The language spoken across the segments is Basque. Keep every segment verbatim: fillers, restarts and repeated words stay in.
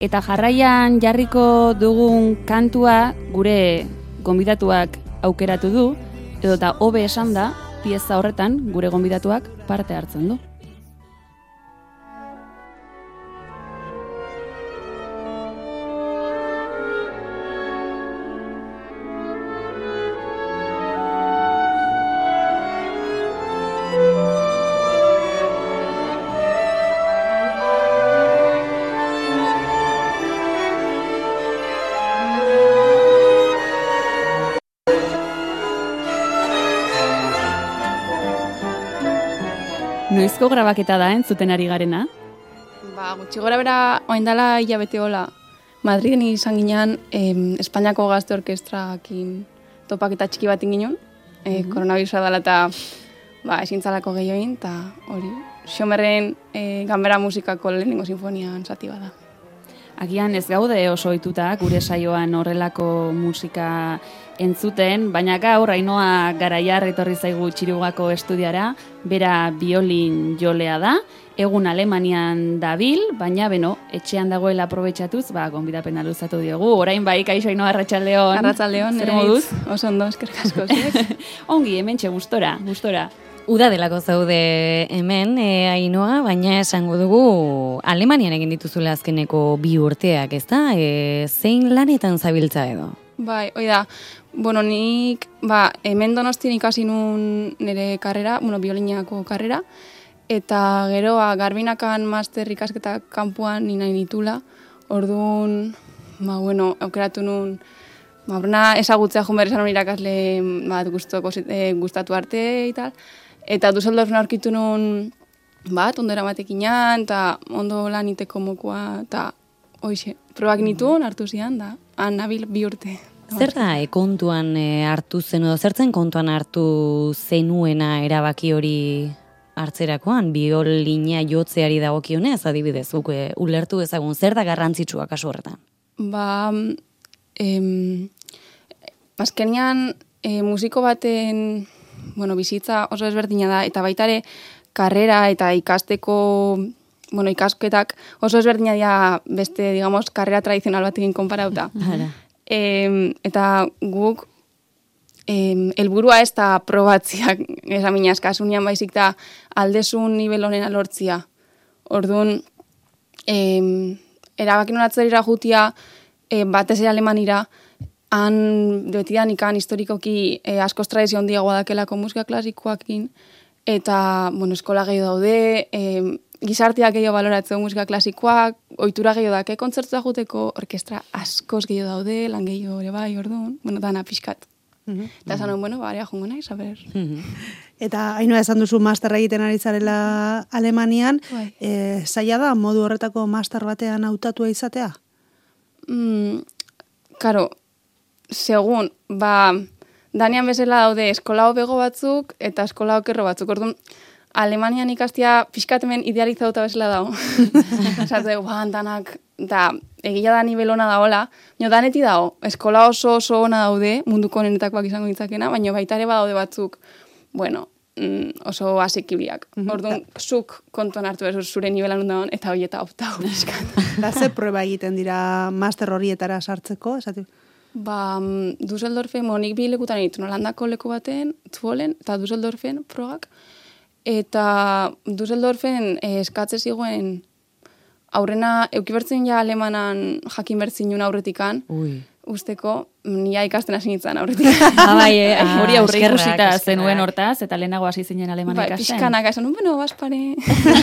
Eta jarraian jarriko dugun kantua gure gonbidatuak aukeratu du, edota hobe esan da, pieza horretan gure gonbidatuak parte hartzen du. Noizko grabaketa da, entzuten ari garena? Ba, gutxi gora bera, oain dela hilabete hola, Madriden izan ginean, em, Espainiako Gazte Orkestrakin topaketa txiki bat inginen, e, mm-hmm. koronavirusa dela eta ba, esintzalako gehioin, eta hori, Xomerren e, ganbera musikako lehenengo sinfonian zati bada. Agian ez gaude oso ohituta gure saioan horrelako musika entzuten, baina gaur Ainhoa Garaiar etorri zaigu Txirugako estudiara, bera biolin jolea da, egun Alemanian dabil, baina beno, etxean dagoela aprobetxatuz, ba, gonbidapena luzatu diogu. Orain bai, kaixo Ainhoa, arratsaldeon. Arratsaldeon, zer moduz? Oso ondo, eskerrik asko. Ongi, hementxe gustora, gustora. Uda delako zaude hemen, e, Ainhoa, baina esango dugu Alemanian egin dituzula azkeneko bi urteak, ezta? E, zein lanetan zabiltza edo? Bai, hoi da, bueno, nik, ba, hemen Donostien ikasi nun nire karrera, bueno, bioliniako karrera, eta gero, ba, Garbinakan master ikasketak kanpoan nina initula, orduan, ba, bueno, aukeratu nun, ba, horrena ezagutzea joan behar esan hori irakasle, ba, gustoko, e, gustatu arte, eta eta Düsseldorfen aurkitu nun, bat, ondo eramatekinan, eta ondo lan iteko mokoa, eta hoixe, probak nituen hartu zian, da, han nabil bi urte. Zer da, e, kontuan e, hartu zen, edo zertzen kontuan hartu zenuena erabaki hori hartzerakoan, biolina jotzeari dagokionez, adibidez, guk e, ulertu ezagun, zer da garrantzitsua kasu horretan? Ba, em, azkenean e, musiko baten, bueno, bizitza oso ezberdina da, eta baitare karrera eta ikasteko, bueno, ikasketak oso ezberdina dira beste, digamos, karrera tradizional batekin konparauta. E, eta guk em, helburua ez da probatziak esamina eskasunian baizik da aldezun nivel honena lortzia. Orduan, em, erabakin honatzerira jutia e, batez ere Alemanira, han betidan ikan historikoki e, askoz tradizio handiagoa dakelako musika klasikoakin, eta, bueno, eskola gehiago daude, e, gizarteak gehiago baloratzeko musika klasikoak, ohitura gehiago dake, kontzertua juteko orkestra askoz gehiago daude, lan gehiago ere bai, orduan, bueno, dana pixkat. Mm-hmm. Eta esan, bueno, barea jongo nahi, saber. Mm-hmm. Eta Ainhoa esan duzu masterra egiten ari zarela Alemanian, bai. E, zaila da modu horretako master batean hautatua izatea? Mm, karo, segun, ba, Danian bezala daude eskola hobego batzuk eta eskola okerro batzuk. Orduan, Alemanian ikastia pixkatemen idealizauta bezala dago. Zate, ba, danak, da, egia da nivel ona daola, nio daneti dago, eskola oso oso ona daude, munduko honenetakoak izango ditzakena, baina baita ere badaude batzuk, bueno, mm, oso asekibliak. Orduan, zuk kontuan hartu ez zure nivelan ondagoen, eta horieta optau pixkat. Da, ze prueba egiten dira master horietara sartzeko, esatu? Ba, Düsseldorfen, monik bi lekutan egiten, Holandako leku baten, Zwolen, eta Düsseldorfen frogak, eta Düsseldorfen eh, eskatze zigoen aurrena, eukibertzen ja alemanan jakin bertzin jun aurretikan, Ui. Usteko, nia ikasten hasi nintzen aurretikan. Ah, bai, eh, ah, hori aurre ikusita zenuen hortaz, eta lehenago hasi zinen aleman bai, ikasten. Bai, pixkanak, esan, bueno, baspare.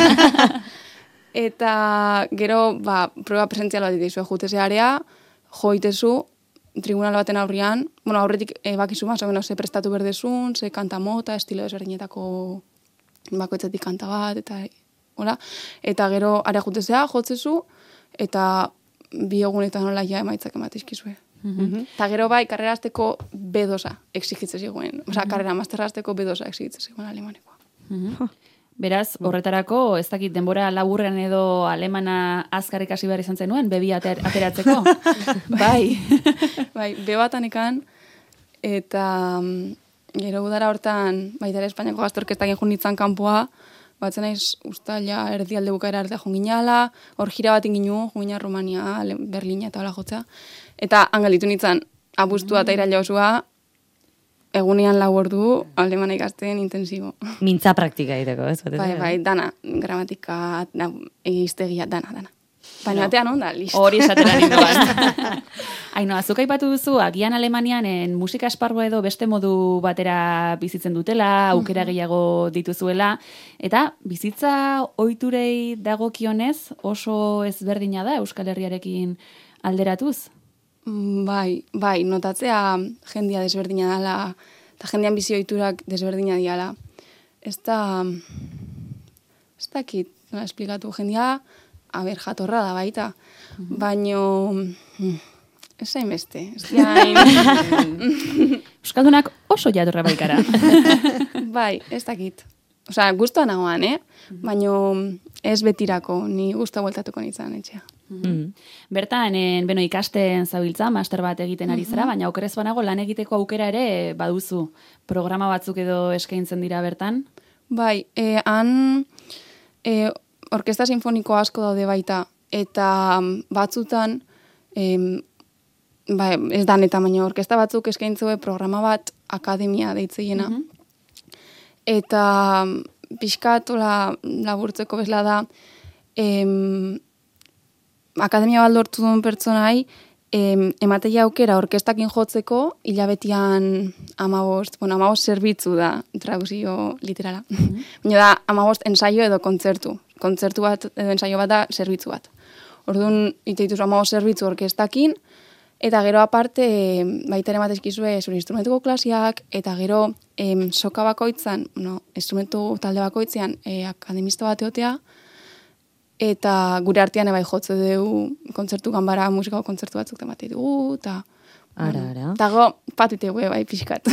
Eta gero, ba, proba presentzial bat ditizue, juteze area, joitezu, tribunal baten aurrian, bueno, aurretik e, bakizu maso, bueno, ze prestatu berdezun, ze kanta mota, estilo desberdinetako bakoetzetik kanta bat, eta hola, eta gero are jutezea, jotzezu, eta bi egunetan nola ja emaitzak ematizkizue. Mm-hmm. Eta gero bai, karrera azteko be dosa exigitze ziguen, oza, mm-hmm. karrera masterra azteko be dosa exigitze ziguen alemanekoa. Mm-hmm. Beraz, horretarako, ez dakit denbora laburren edo alemana azkar ikasi behar izan zenuen, bebi ater, ateratzeko. Bai. Bai, be batan ikan, eta gero udara hortan, baita ere Espainiako Gazte Orkestakin jun nintzen kanpoa, batzen naiz ustaila erdialde bukaera arte jonginala, hor jira bat inginu, jongina Romania, Berlina eta hola jotza. Eta angalitu nintzen, abuztua eta iraila osua, egunean lau ordu, alemana ikasten intensibo. Mintza praktika egiteko, ez? Bai, bai, dana, gramatika, egiztegia, dana, dana. Baina batean onda, listo. Hori esatera ninduan. Ainoa, zuk aipatu duzu, agian Alemanian en musika esparrua edo beste modu batera bizitzen dutela, aukera gehiago dituzuela, eta bizitza ohiturei dagokionez oso ezberdina da Euskal Herriarekin alderatuz? Bai, bai, notatzea jendia desberdina dela, eta jendean bizi ohiturak desberdina diala. Ez da, ez dakit, nola esplikatu, jendia, a ber, jatorra da baita, mm-hmm. baino, ez zain beste, ez zain... Euskaldunak oso jatorra baikara. Bai, ez dakit. Osea, guztua nagoan, eh? Baino ez betirako, ni guztua bueltatuko nintzen etxea. Mm-hmm. Bertan, en, beno, ikasten zabiltza, master bat egiten ari zara, mm-hmm. baina okerez banago lan egiteko aukera ere baduzu. Programa batzuk edo eskaintzen dira bertan? Bai, eh, han eh, orkesta sinfoniko asko daude baita, eta batzutan, eh, bai, ez dan eta baina orkesta batzuk eskaintzue programa bat akademia deitzeiena. Mm-hmm. Eta pixkatola laburtzeko bezala da, em, akademia bat lortu duen pertsonai, em, emateia aukera orkestakin jotzeko, hilabetian amabost, bueno, amabost zerbitzu da, traduzio literala. Mm-hmm. Baina da, amabost ensaio edo kontzertu. Kontzertu bat edo ensaio bat da zerbitzu bat. Orduan, iteituz amabost zerbitzu orkestakin, eta gero aparte, baita ere matezkizue zure instrumentuko klasiak, eta gero em, soka bakoitzan, no, instrumentu talde bakoitzean e, akademista bat eotea, eta gure artean ebai jotze dugu kontzertu ganbara, musikako kontzertu batzuk temate dugu, eta... Ara, ara. Eta go, patute gue, bai, pixkat.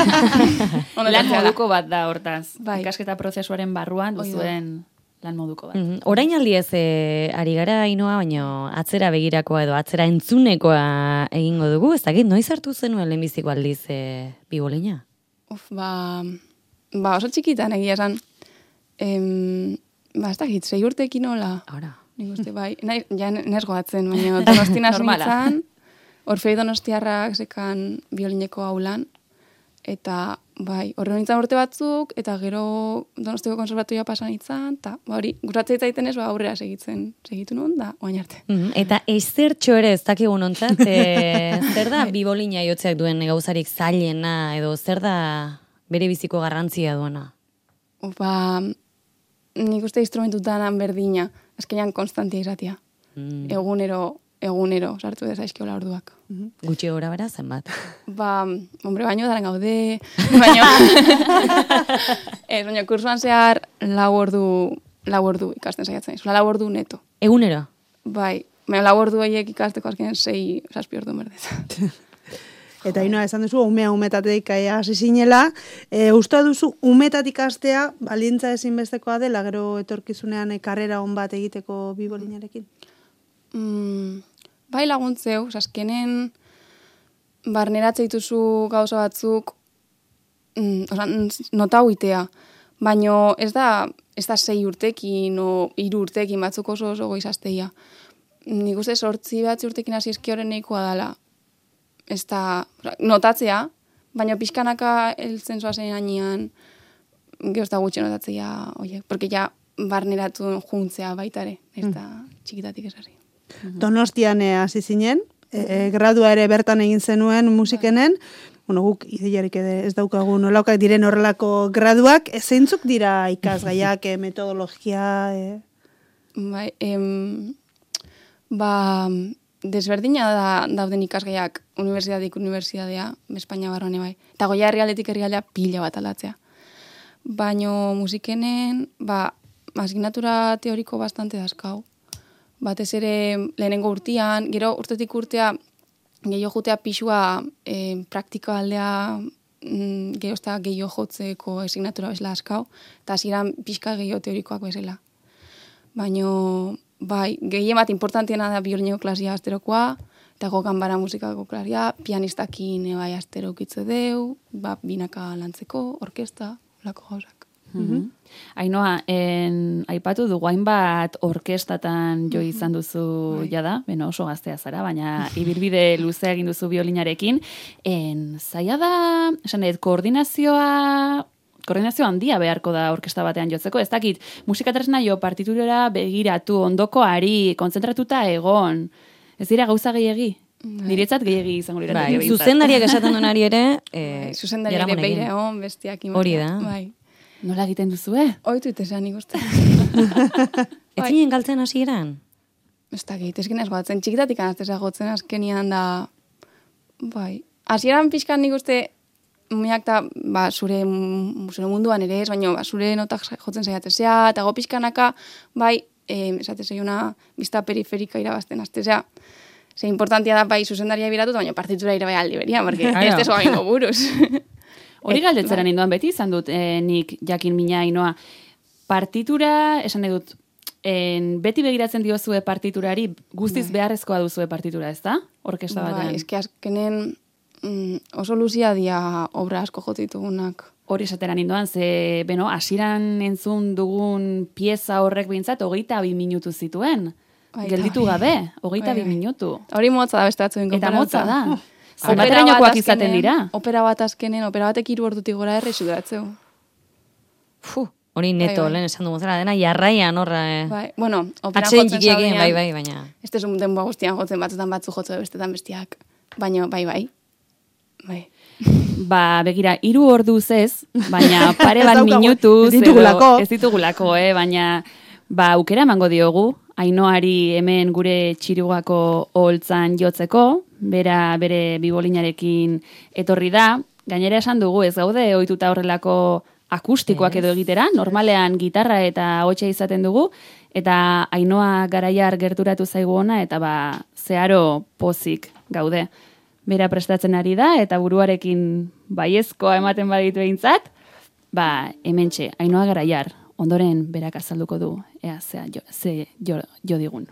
Lan moduko bat da, hortaz. Bai. Ikasketa prozesuaren barruan duzuen lan moduko bat. Mm-hmm. Orain aldiez e, ari gara Ainoa, baina atzera begirakoa edo atzera entzunekoa egingo dugu, ez dakit, noiz hartu zenuen lehenbiziko aldiz e, bibolina? Uf, ba, ba oso txikitan egia esan, em, ba, ez dakit, sei urteekin hola. Ara. Nik uste, bai, nahi, ja nes goatzen, baina Donostin hasi nintzen, Orfei Donostiarrak zekan biolineko aulan, eta bai, horre nintzen urte batzuk, eta gero Donostiko konservatoria pasan nintzen, eta ba, hori, guratzea zaiten ez, ba, aurrera segitzen, segitu nun, da, oain arte. Mm-hmm. Eta ezertxo ere ez dakigun ontzat, e, zer da bibolina jotzeak duen gauzarik zailena, edo zer da bere biziko garrantzia duena? Ba, nik uste instrumentu danan berdina, azkenean konstantia izatea. Mm. Egunero, egunero, sartu dezaizkiola orduak. Mm-hmm. Gutxi gora bera, zenbat? Ba, hombre, baino daren gaude, baino, ez, baino, kursuan zehar lau ordu, lau ordu ikasten saiatzen, zula lau ordu neto. Egunero? Bai, baina lau ordu horiek ikasteko azkenean sei, saspi ordu berdez. Eta Ainoa esan duzu, umea umetatik hasi zinela, e, uste duzu umetatik astea balintza ezinbestekoa dela, gero etorkizunean e, karrera on bat egiteko bibolinarekin? Mm, bai laguntzeu, azkenen barneratze dituzu gauza batzuk, mm, oza, nota huitea, baino ez da, ez da sei urtekin o hiru urtekin batzuk oso oso goizazteia. Nik uste sortzi batzi urtekin hasi eskioren nahikoa dela. Ez da, notatzea, baina pixkanaka eltzen zoazen ainean, gehoz da gutxe notatzea, oie, porque ja barneratu juntzea baitare, ez da txikitatik esari. Donostian hasi zinen, e, gradua ere bertan egin zenuen musikenen, bueno, guk ideiarik ez daukagu nolaukak diren horrelako graduak, zeintzuk dira ikasgaiak, e, metodologia? E... Bai, em, ba, desberdina da dauden ikasgaiak unibertsitatik unibertsitatea, Espainia barruan bai. Eta goia herrialdetik herrialdea pila bat aldatzea. Baino musikenen, ba, asignatura teoriko bastante dazkau. Batez ere lehenengo urtean, gero urtetik urtea gehiago jutea pixua e, praktika aldea mm, gehiago eta gehiago jotzeko asignatura bezala dazkau, eta hasieran pixka gehiago teorikoak bezala. Baino, bai, gehien bat importantiena da biolineko klasia asterokoa, eta gogan bara musikako klasia, pianistakin bai astero ukitze deu, ba, binaka lantzeko, orkesta, lako gauzak. Mm-hmm. Ainoa, en, aipatu dugu hainbat orkestatan jo izan duzu Bai. jada, beno oso gaztea zara, baina ibilbide luzea egin duzu biolinarekin. En, zaila da, esan dut, koordinazioa, koordinazio handia beharko da orkesta batean jotzeko. Ez dakit, musikatresna jo partiturera begiratu, ondokoari, kontzentratuta egon. Ez dira gauza gehiegi? Niretzat gehiegi izango dira. Bai, zuzendariak esaten duenari ere, eh, Bai, zuzendari ere beire egon, bestiak imatea. Hori da. Bai. Nola egiten duzu, eh? Oitu itesan ikusten. Ez zinen galtzen hasieran? Ez dakit, ez ginez goatzen. Txikitatik anazteza gotzen azkenian da... Bai. Hasieran pixkan nik uste... Muiak da, ba, zure, zure munduan ere ez, baina ba, zure notak jotzen zaiatezea, eta go pixkanaka, bai, eh, esate zeiuna, bizta periferika irabazten aztezea. Ze importantia da, bai, zuzendaria biratut, baina partitura irabai aldi beria, porque ez tezo gaingo buruz. Hori galdetzera ninduan beti izan dut, eh, nik jakin mina inoa. Partitura, esan edut, en, beti begiratzen diozue partiturari, guztiz Bai. beharrezkoa duzue partitura, ez da? Orkesta batean. Bai, eski azkenen mm, oso luzia dia obra asko jotitugunak. Hori esatera ninduan, ze, beno, asiran entzun dugun pieza horrek bintzat, hogeita bi minutu zituen. Bai, Gelditu bai. gabe, hogeita Bai, bi bai. minutu. Hori motza da beste batzuen Eta konparatuta. motza da. Opera Zenbaterainokoak bat izaten azkenen- dira. Opera bat azkenen, opera batek hiru ordutik gora erre sudatzeu. Fu, hori neto, Bai, bai. lehen esan dugu zera, dena jarraian horra, eh. Bai, bueno, opera Atxeden jotzen txikiekin, bai, zaudenean, bai, baina... ez tezu denboa guztian jotzen batzutan batzu jotze bestetan bestiak. Baina, bai, bai. Bai. Ba, begira, hiru orduz ez, baina pare Ez bat daukagu, minutuz. ez ditugulako. edo- Ez ditugulako, eh, baina ba, aukera emango diogu, Ainoari hemen gure txirugako oholtzan jotzeko, bera bere bibolinarekin etorri da. Gainera esan dugu, ez gaude ohituta horrelako akustikoak edo egitera, normalean gitarra eta ahotsa izaten dugu, eta Ainoa Garaiar gerturatu zaigu ona, eta ba, zeharo pozik gaude. Bera prestatzen ari da, eta buruarekin baiezkoa ematen baditu behintzat, ba, hementxe, Ainoa Garaiar, ondoren berak azalduko du, ea, zea, jo, ze jo, jo digun.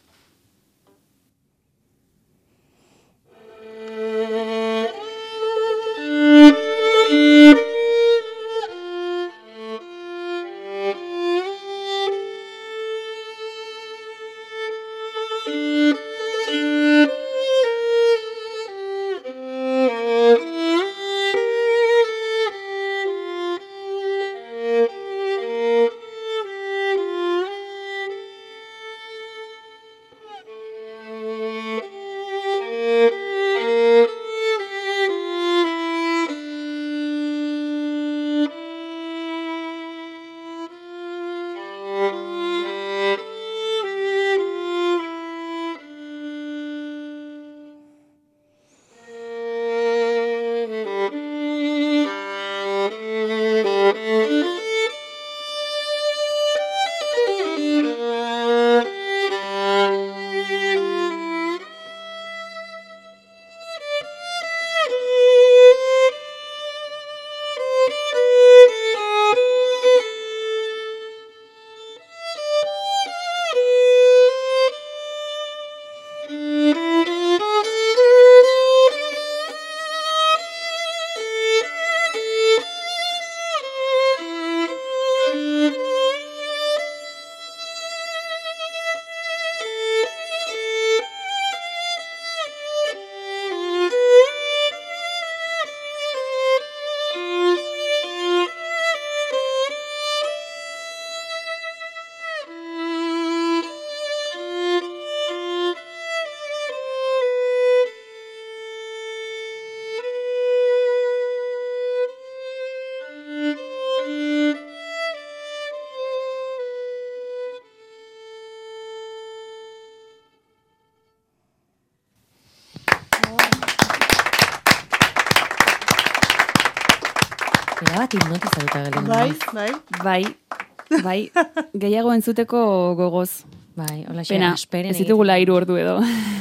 Era bat hipnotizatuta gelditu Bai, naiz. bai. Bai, bai, gehiago entzuteko gogoz. Bai, hola Pena, esperen. ez ditugula hiru ordu edo.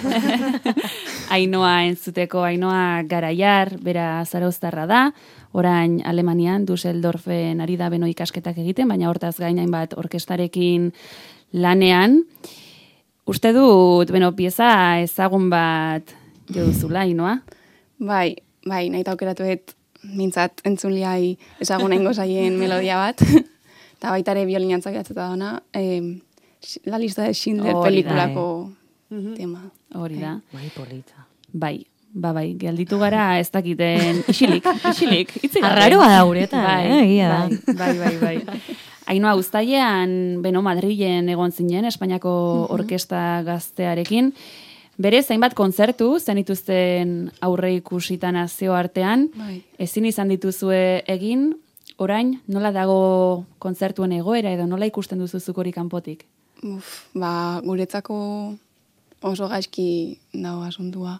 Ainoa entzuteko, Ainoa Garaiar, bera zarauztarra da, orain Alemanian, Düsseldorfen ari da beno ikasketak egiten, baina hortaz gain hainbat orkestarekin lanean. Uste dut, beno, pieza ezagun bat jo duzula, Ainoa? Bai, bai, nahi aukeratu dut mintzat entzunliai ezaguna ingo zaien melodia bat. Eta baita ere biolinantzak datzeta dona, eh, La lista de Schindler Hori da, pelikulako tema. Hori da. Bai, polita. Bai, ba bai, gelditu gara ez dakiten isilik, isilik, itzi gabe. Arraroa da guretan, bai, eh, egia da. bai, bai, bai, bai. Ainhoa, uztailean, beno, Madrilen egon zinen, Espainiako orkesta gaztearekin. Bere, zainbat kontzertu, zenituzten aurre ikusita nazio artean, Bai. ezin izan dituzue egin, orain, nola dago kontzertuen egoera edo nola ikusten duzu zuk hori kanpotik? Uf, ba, guretzako oso gaizki dago asuntua.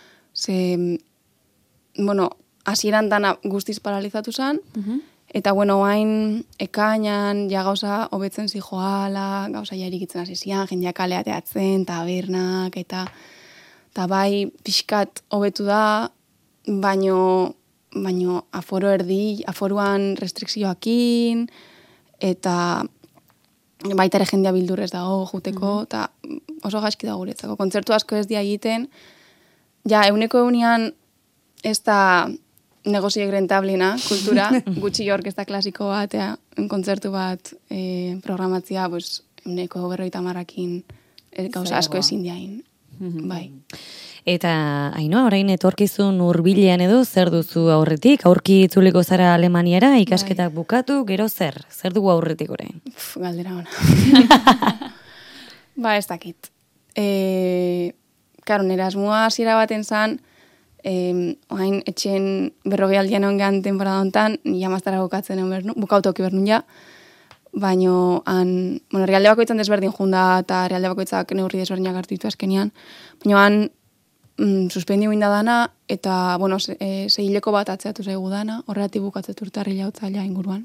Ze, bueno, hasieran dana guztiz paralizatu zen, eta bueno, hain ekainan, ja gauza hobetzen zijoala, gauza jarikitzen hasi zian, jendeak kaleateatzen, tabernak, eta, eta bai pixkat hobetu da, baino, baino aforo erdi, aforuan restrikzioakin, eta baita ere jendea bildurrez dago juteko, eta oso gaizki da guretzako. Kontzertu asko ez dia egiten, ja, euneko eunian ez da negoziek rentablina, kultura, gutxi orkesta klasiko bat, ja, kontzertu bat e, programatzia, pues, euneko berroita marrakin e, gauza asko ezin diain. Bai. Eta, Ainhoa, orain etorkizun hurbilean edo, zer duzu aurretik? Aurki itzuliko zara Alemaniara, ikasketak bukatu, gero zer? Zer dugu aurretik orain? Uf, galdera ona. Ba, ez dakit. E, karo, nera asmoa hasiera baten zan, e, oain etxen berrogei aldian ongean temporada hontan, ja maztara bukatzen bernu, bukautoki bernun ja, baino, han, bueno, realde bakoitzan desberdin junda, eta realde bakoitzak neurri desberdinak hartu ditu azkenian, baino han, mm, suspendio inda dana, eta, bueno, ze, e, zehileko bat atzeatu zaigu dana, horregatik bukatzetu urtarrila utzaila inguruan.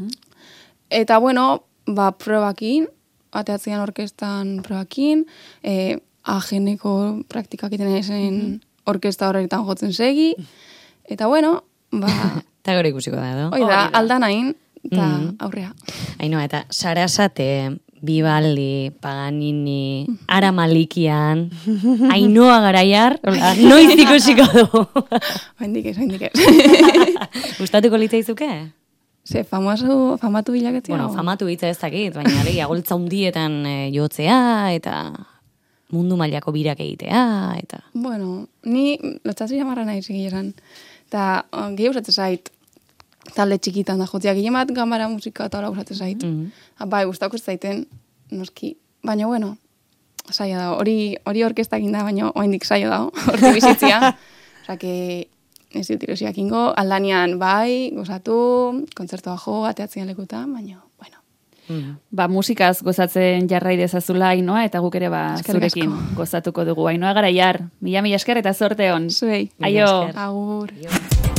Eta, bueno, ba, probakin, ateatzean orkestan probakin, e, ajeneko praktikak iten ezen orkesta horretan jotzen segi, eta, bueno, ba, Eta gero ikusiko da, edo? hoi da, aldan hain, eta Mhm. aurrea. Ainhoa, eta Sarasate, Bibaldi, Paganini, Ara Malikian, Ainhoa Garaiar, hola, noiz ikusiko du. Oendik ez, oendik ez. Gustatuko litzaizuke? Ze, famoso, famatu bilaketzea. Bueno, famatu hitza ez dakit, baina alegia goltza hundietan e, jotzea, eta mundu mailako birak egitea, eta... Bueno, ni lotxatzu jamarra nahi zegi esan. Eta gehi usatzen zait, talde txikitan da jotzea, gehi bat gambara musika eta hola usatzen zait. Mhm. Bai, gustako ez zaiten, noski. Baina, bueno, saia dago. Hori, hori orkestakin da, baina oaindik saio dago, horti bizitzia. Osa, que ez dut irosiak ingo, aldanian bai, gozatu, kontzertua jo, ateatzen lekutan, baina, bueno. Mhm. Ba, musikaz gozatzen jarrai dezazula Ainhoa, eta guk ere ba Eskerrik zurekin asko. gozatuko dugu. Ainhoa Garaiar, mila mila esker eta zorte on. Zuei. Aio. esker. Agur.